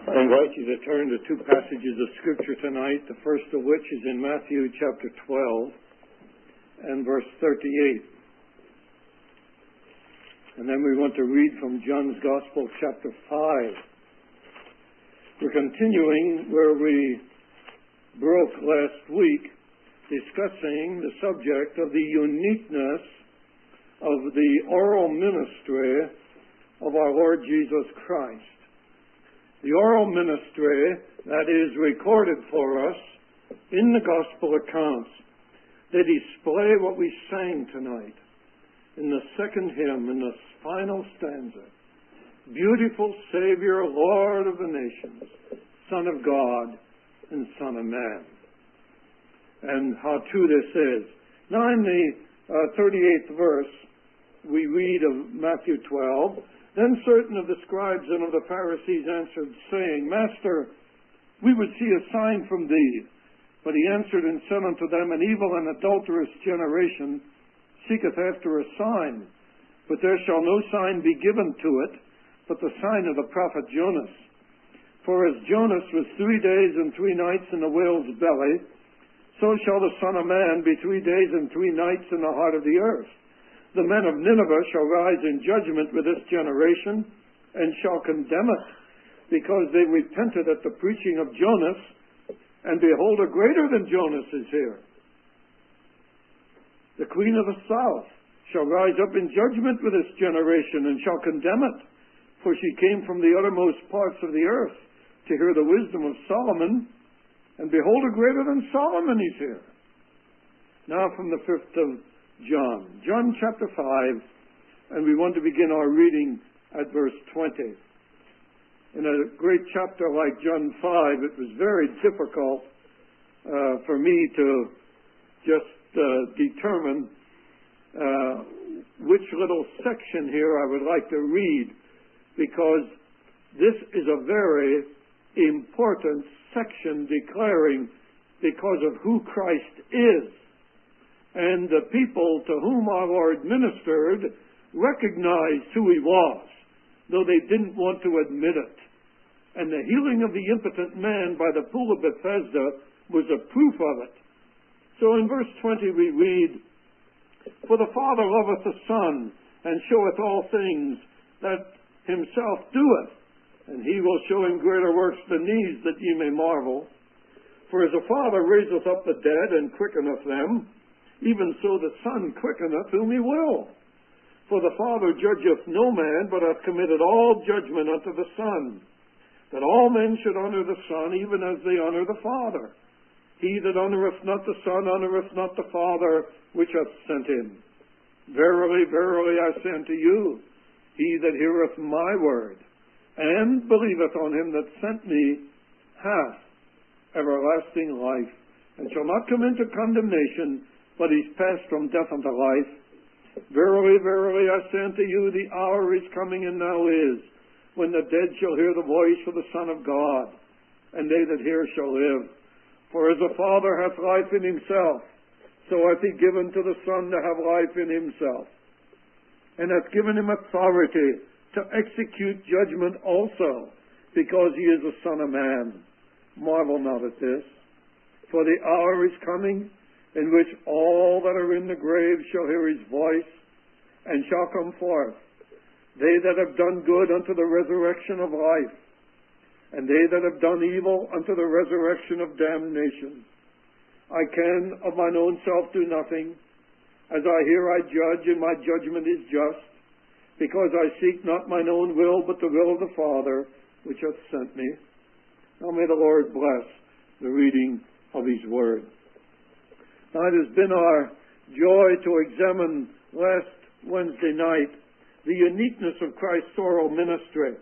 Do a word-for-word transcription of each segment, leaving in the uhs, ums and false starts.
I invite you to turn to two passages of Scripture tonight, the first of which is in Matthew chapter twelve and verse thirty-eight. And then we want to read from John's Gospel chapter five. We're continuing where we broke last week, discussing the subject of the uniqueness of the oral ministry of our Lord Jesus Christ. The oral ministry that is recorded for us in the Gospel accounts, they display what we sang tonight in the second hymn, in the final stanza. Beautiful Savior, Lord of the nations, Son of God and Son of Man. And how true this is. Now in the uh, thirty-eighth verse, we read of Matthew twelve, "Then certain of the scribes and of the Pharisees answered, saying, Master, we would see a sign from thee. But he answered and said unto them, An evil and adulterous generation seeketh after a sign, but there shall no sign be given to it, but the sign of the prophet Jonas. For as Jonas was three days and three nights in the whale's belly, so shall the Son of Man be three days and three nights in the heart of the earth. The men of Nineveh shall rise in judgment with this generation, and shall condemn it, because they repented at the preaching of Jonas, and behold, a greater than Jonas is here. The queen of the south shall rise up in judgment with this generation, and shall condemn it, for she came from the uttermost parts of the earth to hear the wisdom of Solomon, and behold, a greater than Solomon is here." Now from the fifth of John. John chapter five, and we want to begin our reading at verse twenty. In a great chapter like John five, it was very difficult uh, for me to just uh, determine uh, which little section here I would like to read, because this is a very important section declaring because of who Christ is. And the people to whom our Lord ministered recognized who he was, though they didn't want to admit it. And the healing of the impotent man by the pool of Bethesda was a proof of it. So in verse twenty we read, "For the Father loveth the Son, and showeth all things that himself doeth, and he will show him greater works than these, that ye may marvel. For as the Father raiseth up the dead, and quickeneth them, even so the Son quickeneth whom he will. For the Father judgeth no man, but hath committed all judgment unto the Son, that all men should honor the Son, even as they honor the Father. He that honoreth not the Son honoreth not the Father which hath sent him. Verily, verily, I say unto you, he that heareth my word, and believeth on him that sent me, hath everlasting life, and shall not come into condemnation, but he's passed from death unto life. Verily, verily, I say unto you, the hour is coming, and now is, when the dead shall hear the voice of the Son of God, and they that hear shall live. For as the Father hath life in himself, so hath he given to the Son to have life in himself, and hath given him authority to execute judgment also, because he is the Son of Man. Marvel not at this, for the hour is coming, in which all that are in the grave shall hear his voice, and shall come forth, they that have done good unto the resurrection of life, and they that have done evil unto the resurrection of damnation. I can of mine own self do nothing. As I hear I judge, and my judgment is just, because I seek not mine own will, but the will of the Father which hath sent me. Now may the Lord bless the reading of his word. Now, it has been our joy to examine last Wednesday night the uniqueness of Christ's oral ministry.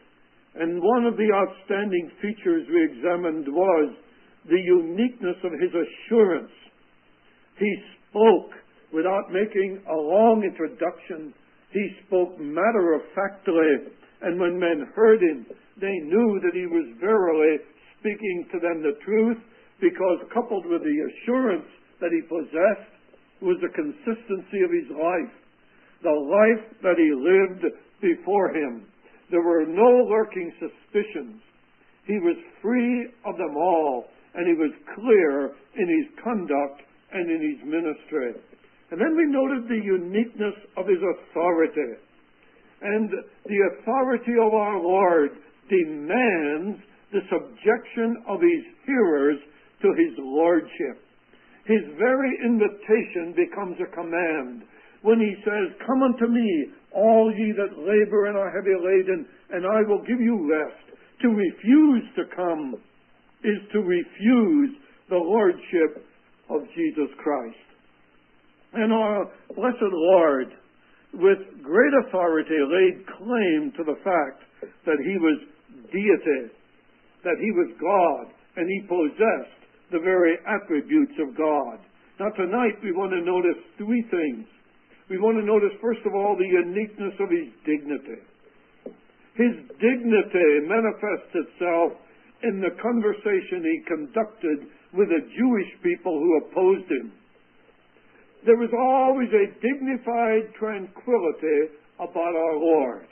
And one of the outstanding features we examined was the uniqueness of his assurance. He spoke without making a long introduction. He spoke matter-of-factly, and when men heard him, they knew that he was verily speaking to them the truth, because coupled with the assurance that he possessed was the consistency of his life, the life that he lived before him. There were no lurking suspicions. He was free of them all, and he was clear in his conduct and in his ministry. And then we noted the uniqueness of his authority. And the authority of our Lord demands the subjection of his hearers to his lordship. His very invitation becomes a command when he says, "Come unto me, all ye that labor and are heavy laden, and I will give you rest." To refuse to come is to refuse the lordship of Jesus Christ. And our blessed Lord, with great authority, laid claim to the fact that he was deity, that he was God, and he possessed the very attributes of God. Now tonight we want to notice three things. We want to notice, first of all, the uniqueness of his dignity. His dignity manifests itself in the conversation he conducted with the Jewish people who opposed him. There was always a dignified tranquility about our Lord.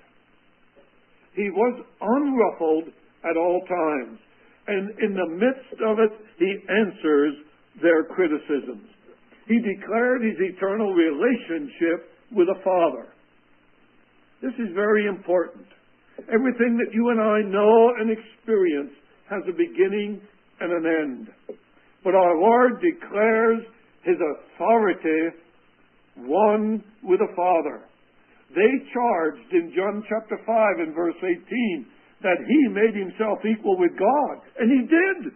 He was unruffled at all times, and in the midst of it, he answers their criticisms. He declared his eternal relationship with the Father. This is very important. Everything that you and I know and experience has a beginning and an end. But our Lord declares his authority one with the Father. They charged in John chapter five and verse eighteen that he made himself equal with God. And he did.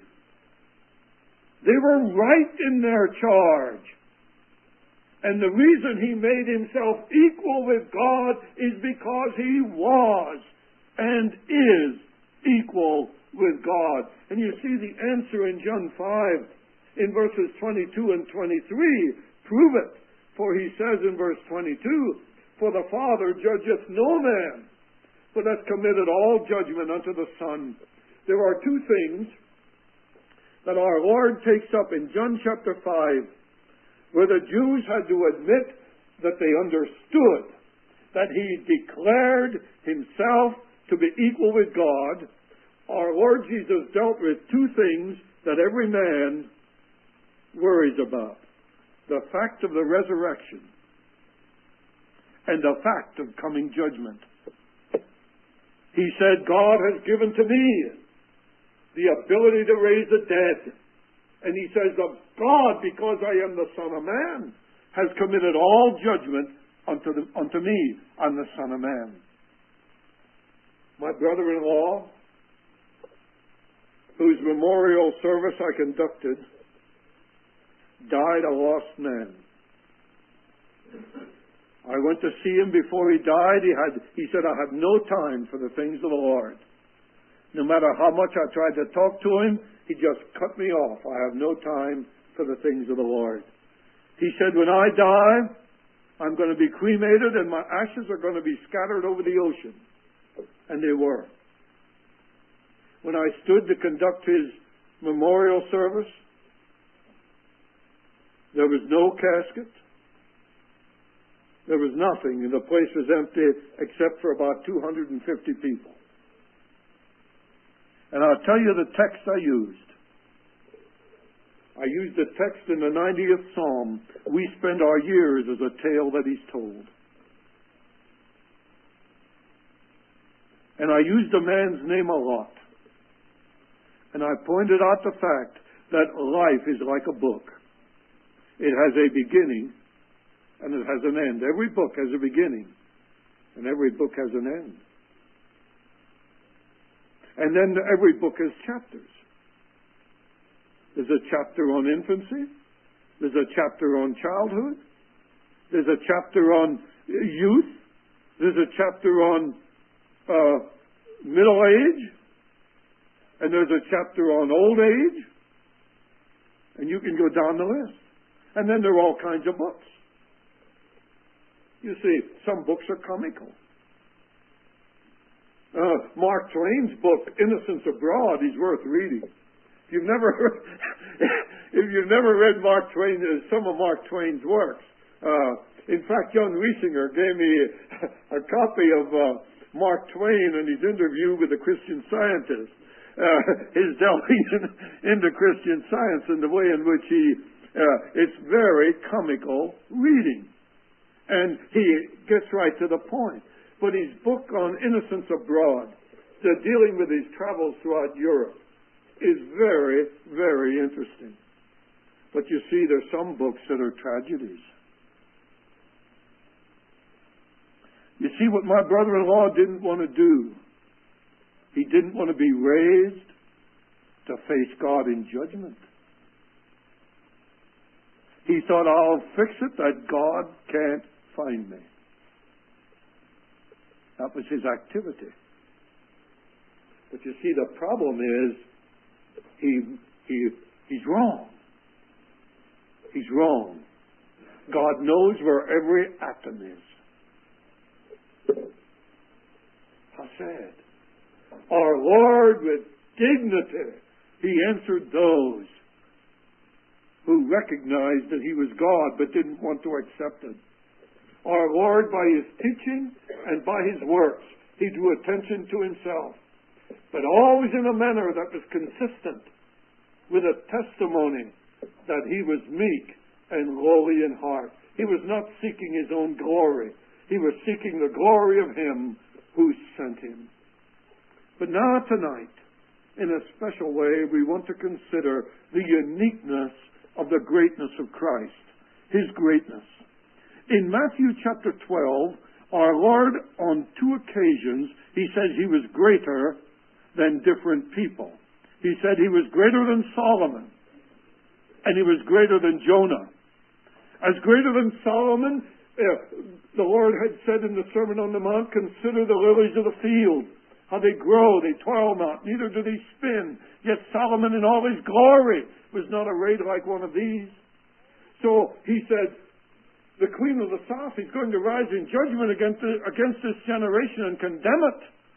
They were right in their charge. And the reason he made himself equal with God is because he was and is equal with God. And you see the answer in John five in verses twenty-two and twenty-three. Prove it. For he says in verse twenty-two, "For the Father judgeth no man, but hath committed all judgment unto the Son." There are two things that our Lord takes up in John chapter five, where the Jews had to admit that they understood that he declared himself to be equal with God. Our Lord Jesus dealt with two things that every man worries about: the fact of the resurrection and the fact of coming judgment. He said, "God has given to me the ability to raise the dead." And he says, "Of God, because I am the Son of Man, has committed all judgment unto, the, unto me, I'm the Son of Man." My brother-in-law, whose memorial service I conducted, died a lost man. I went to see him before he died. He had, he said, "I have no time for the things of the Lord." No matter how much I tried to talk to him, he just cut me off. "I have no time for the things of the Lord." He said, "When I die, I'm going to be cremated and my ashes are going to be scattered over the ocean." And they were. When I stood to conduct his memorial service, there was no casket. There was nothing, and the place was empty except for about two hundred fifty people. And I'll tell you the text I used. I used the text in the ninetieth Psalm. "We spend our years as a tale that is told." And I used a man's name a lot. And I pointed out the fact that life is like a book. It has a beginning and it has an end. Every book has a beginning and every book has an end. And then every book has chapters. There's a chapter on infancy. There's a chapter on childhood. There's a chapter on youth. There's a chapter on uh, middle age. And there's a chapter on old age. And you can go down the list. And then there are all kinds of books. You see, some books are comical. Uh, Mark Twain's book, Innocents Abroad, is worth reading. If you've never heard, if you've never read Mark Twain, uh, some of Mark Twain's works. Uh, in fact, John Riesinger gave me a, a copy of uh, Mark Twain and his interview with the Christian Scientist. uh, his delving in, into Christian Science and the way in which he, uh, it's very comical reading. And he gets right to the point. But his book on Innocents Abroad, the dealing with his travels throughout Europe, is very, very interesting. But you see, there's some books that are tragedies. You see, what my brother-in-law didn't want to do, he didn't want to be raised to face God in judgment. He thought, I'll fix it that God can't find me. That was his activity. But you see, the problem is, he, he, he's wrong. He's wrong. God knows where every atom is. How sad. Our Lord, with dignity, he answered those who recognized that he was God but didn't want to accept it. Our Lord, by his teaching and by his works, he drew attention to himself, but always in a manner that was consistent with a testimony that he was meek and lowly in heart. He was not seeking his own glory. He was seeking the glory of him who sent him. But now tonight, in a special way, we want to consider the uniqueness of the greatness of Christ, his greatness. In Matthew chapter twelve, our Lord, on two occasions, he says he was greater than different people. He said he was greater than Solomon, and he was greater than Jonah. As greater than Solomon, uh, the Lord had said in the Sermon on the Mount, consider the lilies of the field, how they grow, they toil not, neither do they spin. Yet Solomon in all his glory was not arrayed like one of these. So he said, the Queen of the South is going to rise in judgment against, against this generation and condemn it.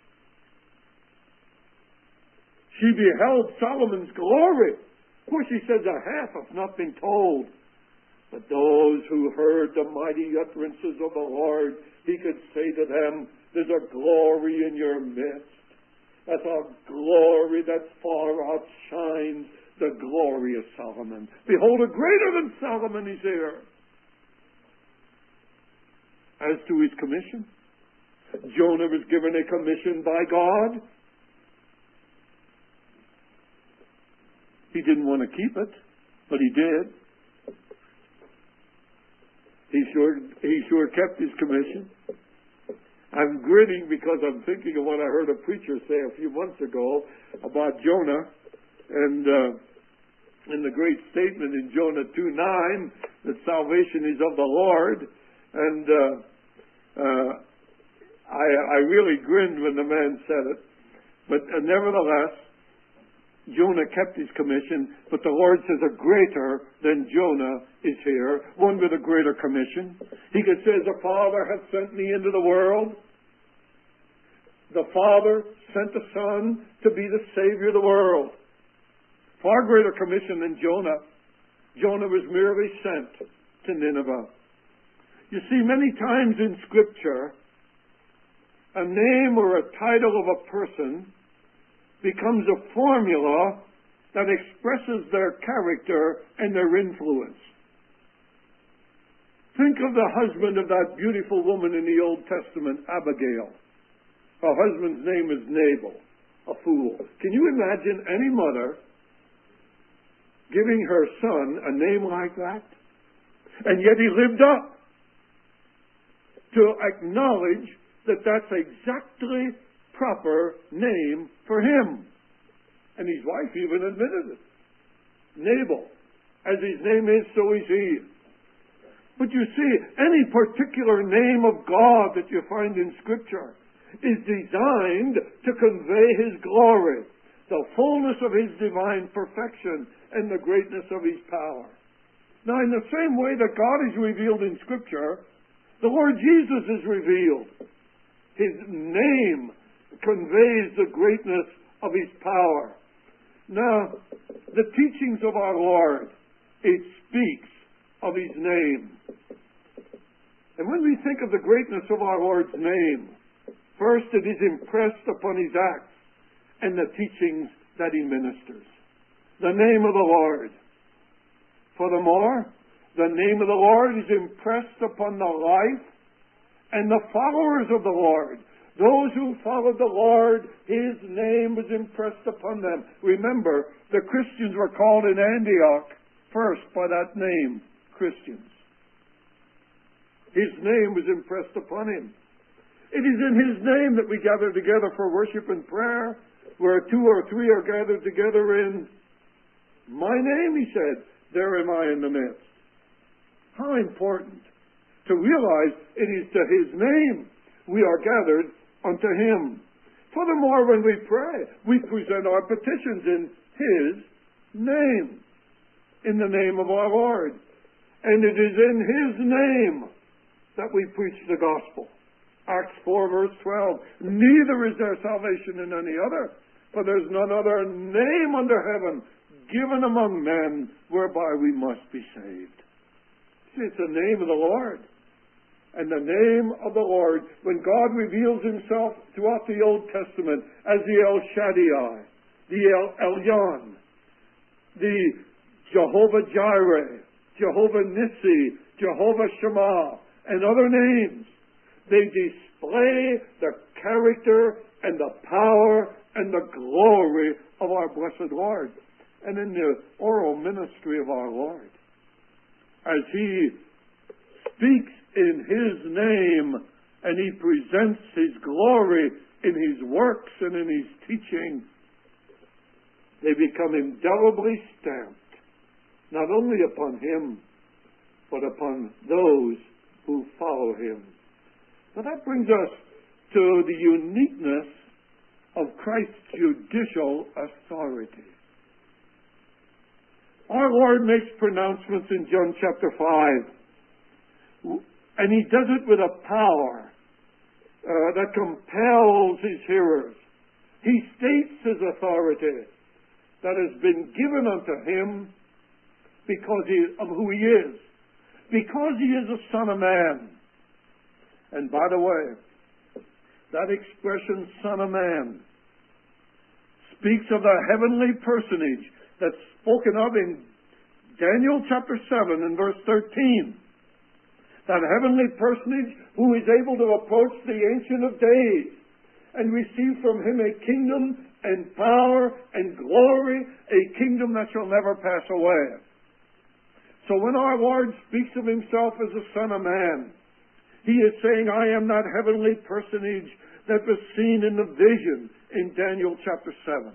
She beheld Solomon's glory. Of course, he says a half have not been told. But those who heard the mighty utterances of the Lord, he could say to them, there's a glory in your midst. That's a glory that far outshines the glory of Solomon. Behold, a greater than Solomon is here. As to his commission, Jonah was given a commission by God. He didn't want to keep it, but he did. He sure, he sure kept his commission. I'm grinning because I'm thinking of what I heard a preacher say a few months ago about Jonah, and uh, in the great statement in Jonah two nine that salvation is of the Lord. And uh, uh, I, I really grinned when the man said it. But uh, nevertheless, Jonah kept his commission, but the Lord says a greater than Jonah is here, one with a greater commission. He could say, the Father hath sent me into the world. The Father sent the Son to be the Savior of the world. Far greater commission than Jonah. Jonah was merely sent to Nineveh. You see, many times in Scripture, a name or a title of a person becomes a formula that expresses their character and their influence. Think of the husband of that beautiful woman in the Old Testament, Abigail. Her husband's name is Nabal, a fool. Can you imagine any mother giving her son a name like that? And yet he lived up to acknowledge that that's exactly proper name for him. And his wife even admitted it. Nabal. As his name is, so is he. But you see, any particular name of God that you find in Scripture is designed to convey his glory, the fullness of his divine perfection, and the greatness of his power. Now, in the same way that God is revealed in Scripture, the Lord Jesus is revealed. His name conveys the greatness of his power. Now, the teachings of our Lord, it speaks of his name. And when we think of the greatness of our Lord's name, first it is impressed upon his acts and the teachings that he ministers. The name of the Lord. Furthermore, the name of the Lord is impressed upon the life and the followers of the Lord. Those who followed the Lord, his name was impressed upon them. Remember, the Christians were called in Antioch first by that name, Christians. His name was impressed upon him. It is in his name that we gather together for worship and prayer, where two or three are gathered together in my name, he said, there am I in the midst. How important to realize it is to his name we are gathered unto him. Furthermore, when we pray, we present our petitions in his name, in the name of our Lord. And it is in his name that we preach the gospel. Acts four, verse twelve. Neither is there salvation in any other, for there is none other name under heaven given among men whereby we must be saved. See, it's the name of the Lord. And the name of the Lord, when God reveals himself throughout the Old Testament as the El Shaddai, the El Elyon, the Jehovah Jireh, Jehovah Nissi, Jehovah Shammah, and other names, they display the character and the power and the glory of our blessed Lord. And in the oral ministry of our Lord, as he speaks in his name and he presents his glory in his works and in his teaching, they become indelibly stamped, not only upon him, but upon those who follow him. Now that brings us to the uniqueness of Christ's judicial authority. Our Lord makes pronouncements in John chapter five, and he does it with a power uh, that compels his hearers. He states his authority that has been given unto him because he, of who he is, because he is a Son of Man. And by the way, that expression, Son of Man, speaks of the heavenly personage that's spoken of in Daniel chapter seven and verse thirteen. That heavenly personage who is able to approach the Ancient of Days and receive from him a kingdom and power and glory, a kingdom that shall never pass away. So when our Lord speaks of himself as the Son of Man, he is saying, I am that heavenly personage that was seen in the vision in Daniel chapter seven.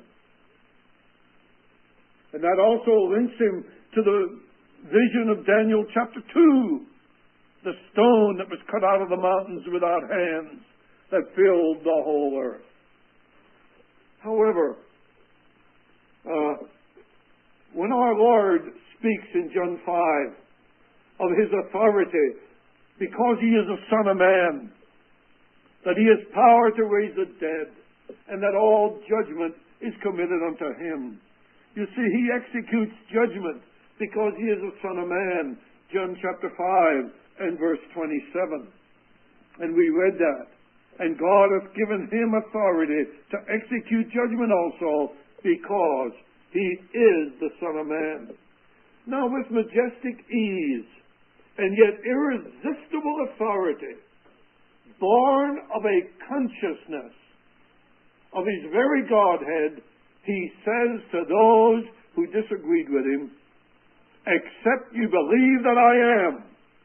And that also links him to the vision of Daniel chapter two, the stone that was cut out of the mountains without hands that filled the whole earth. However, uh, when our Lord speaks in John five of his authority, because he is a Son of Man, that he has power to raise the dead, and that all judgment is committed unto him. You see, he executes judgment because he is a Son of Man. John chapter five and verse twenty-seven. And we read that. And God hath given him authority to execute judgment also because he is the Son of Man. Now with majestic ease and yet irresistible authority, born of a consciousness of his very Godhead, he says to those who disagreed with him, except you believe that I am,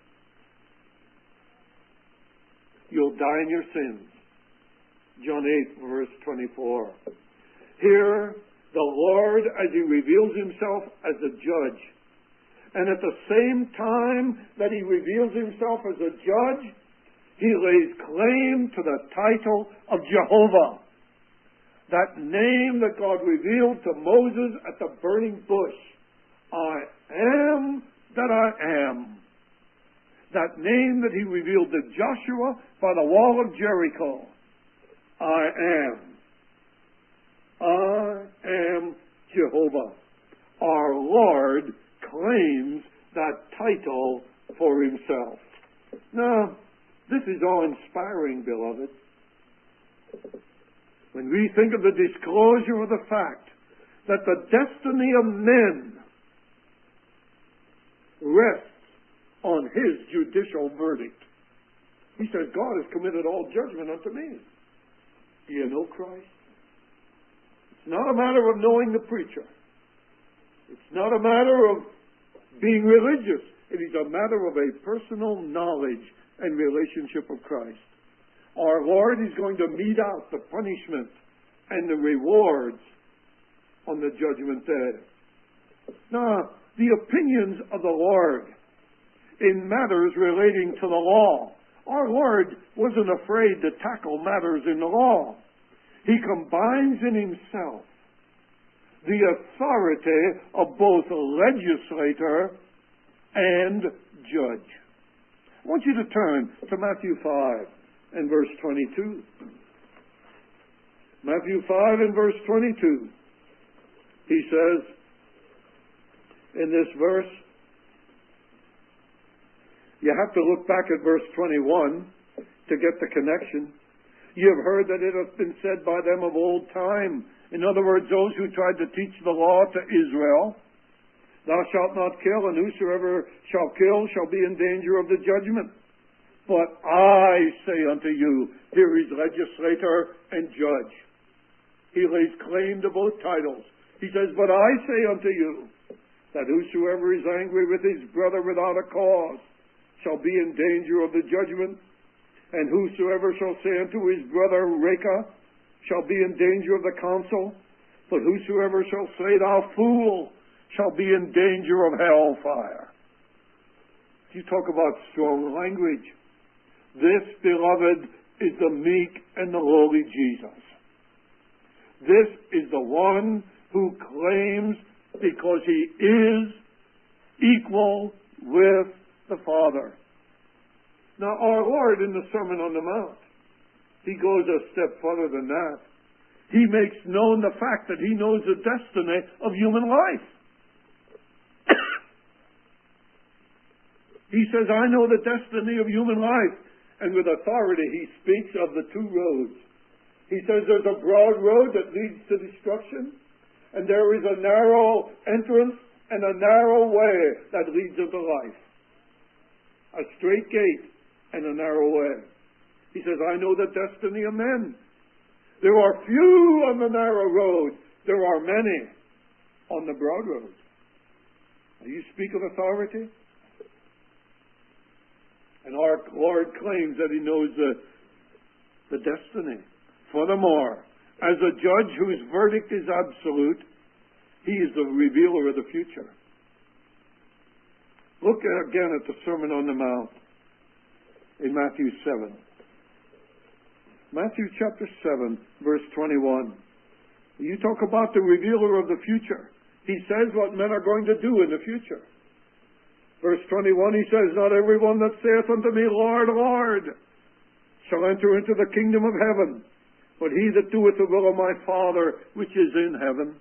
you'll die in your sins. John eight, verse twenty-four. Here, the Lord, as he reveals himself as a judge, and at the same time that he reveals himself as a judge, he lays claim to the title of Jehovah. That name that God revealed to Moses at the burning bush. I am that I am. That name that he revealed to Joshua by the wall of Jericho. I am. I am Jehovah. Our Lord claims that title for himself. Now, this is all inspiring, beloved. When we think of the disclosure of the fact that the destiny of men rests on his judicial verdict. He says, God has committed all judgment unto me. Do you know Christ? It's not a matter of knowing the preacher. It's not a matter of being religious. It is a matter of a personal knowledge and relationship of Christ. Our Lord is going to mete out the punishment and the rewards on the judgment day. Now, the opinions of the Lord in matters relating to the law. Our Lord wasn't afraid to tackle matters in the law. He combines in himself the authority of both legislator and judge. I want you to turn to Matthew five and verse twenty-two. Matthew five and verse twenty-two. He says in this verse, you have to look back at verse twenty-one to get the connection. You have heard that it hath been said by them of old time. In other words, those who tried to teach the law to Israel, thou shalt not kill, and whosoever shall kill shall be in danger of the judgment. But I say unto you, here is legislator and judge. He lays claim to both titles. He says, but I say unto you, that whosoever is angry with his brother without a cause shall be in danger of the judgment. And whosoever shall say unto his brother, Reka, shall be in danger of the council. But whosoever shall say, thou fool, shall be in danger of hellfire. You talk about strong language. This, beloved, is the meek and the lowly Jesus. This is the one who claims, because he is equal with the Father. Now, our Lord in the Sermon on the Mount, he goes a step further than that. He makes known the fact that he knows the destiny of human life. He says, I know the destiny of human life. And with authority, he speaks of the two roads. He says there's a broad road that leads to destruction, and there is a narrow entrance and a narrow way that leads into life. A straight gate and a narrow way. He says, I know the destiny of men. There are few on the narrow road. There are many on the broad road. Now, you speak of authority? And our Lord claims that he knows the, the destiny. Furthermore, as a judge whose verdict is absolute, he is the revealer of the future. Look at, again at the Sermon on the Mount in Matthew seven. Matthew chapter seven, verse twenty-one. You talk about the revealer of the future. He says what men are going to do in the future. Verse twenty-one, he says, not everyone that saith unto me, Lord, Lord, shall enter into the kingdom of heaven, but he that doeth the will of my Father which is in heaven.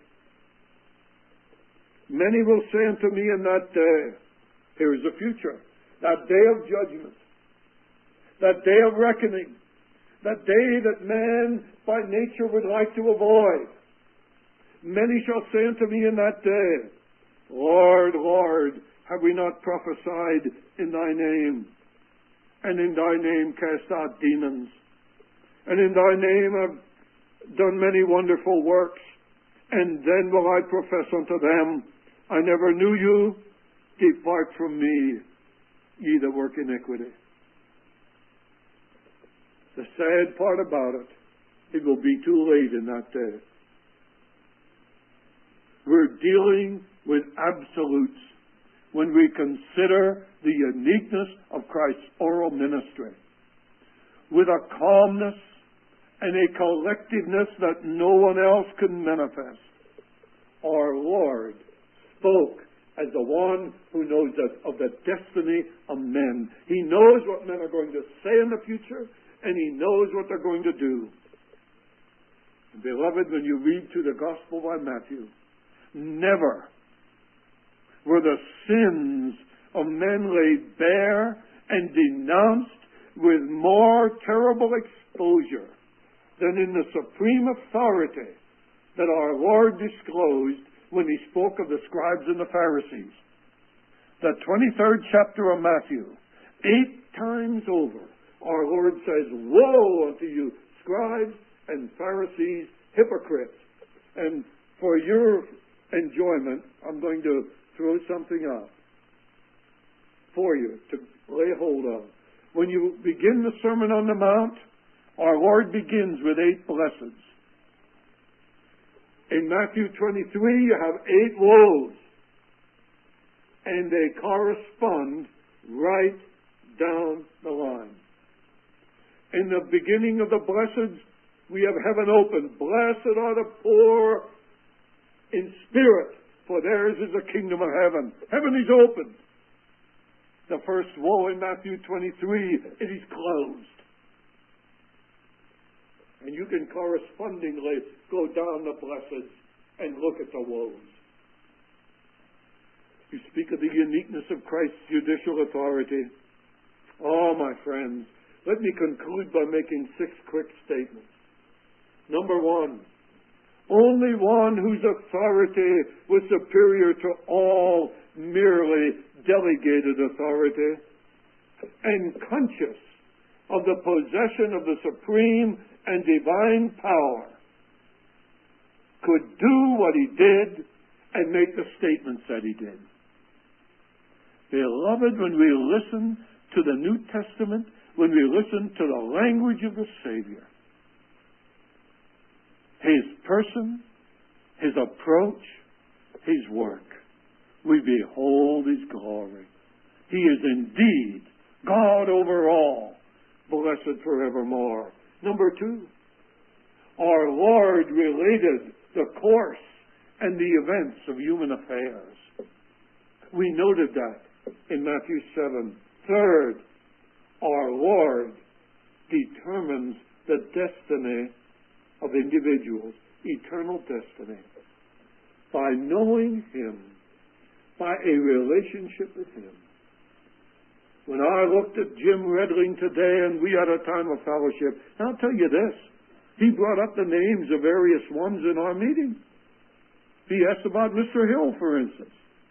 Many will say unto me in that day, here is the future, that day of judgment, that day of reckoning, that day that man by nature would like to avoid. Many shall say unto me in that day, Lord, Lord, have we not prophesied in thy name, and in thy name cast out demons, and in thy name have done many wonderful works? And then will I profess unto them, I never knew you. Depart from me, ye that work iniquity. The sad part about it, it will be too late in that day. We're dealing with absolutes when we consider the uniqueness of Christ's oral ministry, with a calmness and a collectiveness that no one else can manifest. Our Lord spoke as the one who knows that of the destiny of men. He knows what men are going to say in the future, and he knows what they're going to do. And beloved, when you read through the Gospel by Matthew, never were the sins of men laid bare and denounced with more terrible exposure than in the supreme authority that our Lord disclosed when he spoke of the scribes and the Pharisees. The twenty-third chapter of Matthew, eight times over, our Lord says, "Woe unto you, scribes and Pharisees, hypocrites." And for your enjoyment, I'm going to throw something out for you to lay hold of. When you begin the Sermon on the Mount, our Lord begins with eight blessings. In Matthew twenty-three, you have eight woes, and they correspond right down the line. In the beginning of the blesseds, we have heaven open. Blessed are the poor in spirit, for theirs is the kingdom of heaven. Heaven is open. The first woe in Matthew twenty-three, it is closed. And you can correspondingly go down the blesseds and look at the woes. You speak of the uniqueness of Christ's judicial authority. Oh, my friends, let me conclude by making six quick statements. Number one, only one whose authority was superior to all merely delegated authority, and conscious of the possession of the supreme and divine power, could do what he did and make the statements that he did. Beloved, when we listen to the New Testament, when we listen to the language of the Savior, his person, his approach, his work, we behold his glory. He is indeed God over all, blessed forevermore. Number two, our Lord related the course and the events of human affairs. We noted that in Matthew seven. Third, our Lord determines the destiny of individuals, eternal destiny, by knowing him, by a relationship with him. When I looked at Jim Redling today and we had a time of fellowship, and I'll tell you this, he brought up the names of various ones in our meeting. He asked about Mister Hill, for instance.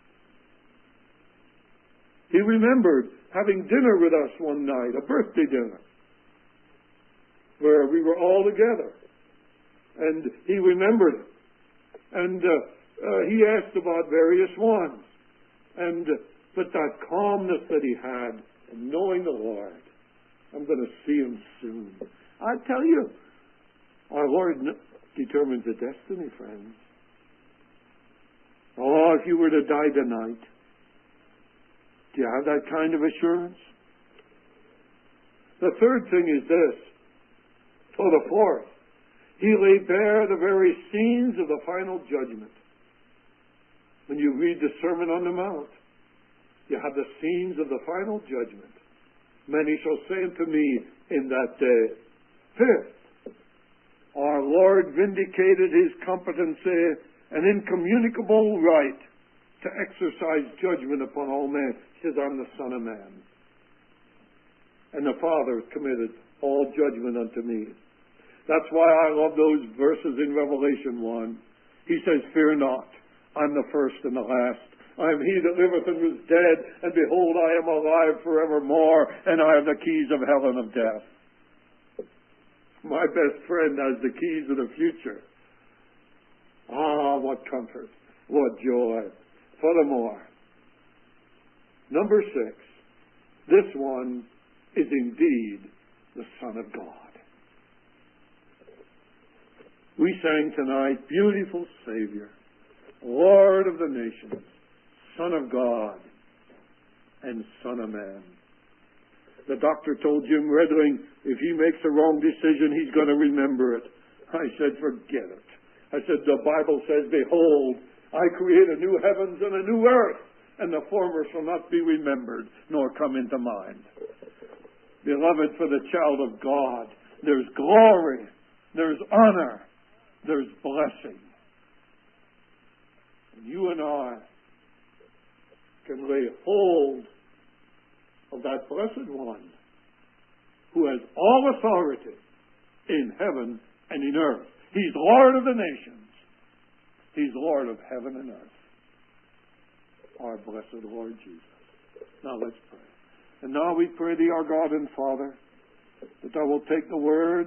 He remembered having dinner with us one night, a birthday dinner, where we were all together. And he remembered it. And uh, uh, he asked about various ones. And uh, but that calmness that he had, and knowing the Lord, I'm going to see him soon. I tell you, our Lord determines the destiny, friends. Oh, if you were to die tonight, do you have that kind of assurance? The third thing is this, or the fourth, he laid bare the very scenes of the final judgment. When you read the Sermon on the Mount, you have the scenes of the final judgment. Many shall say unto me in that day. Fifth, our Lord vindicated his competency and incommunicable right to exercise judgment upon all men. He says, I'm the Son of Man. And the Father committed all judgment unto me. That's why I love those verses in Revelation one. He says, fear not, I'm the first and the last. I am he that liveth and was dead, and behold, I am alive forevermore, and I have the keys of hell and of death. My best friend has the keys of the future. Ah, what comfort, what joy. Furthermore, number six, this one is indeed the Son of God. We sang tonight, beautiful Savior, Lord of the nations, Son of God, and Son of Man. The doctor told Jim Redling, if he makes a wrong decision, he's going to remember it. I said, forget it. I said, the Bible says, behold, I create a new heavens and a new earth, and the former shall not be remembered, nor come into mind. Beloved, for the child of God, there's glory, there's honor, there's blessing. And you and I can lay hold of that blessed one who has all authority in heaven and in earth. He's Lord of the nations. He's Lord of heaven and earth. Our blessed Lord Jesus. Now let's pray. And now we pray thee, our God and Father, that thou wilt take the word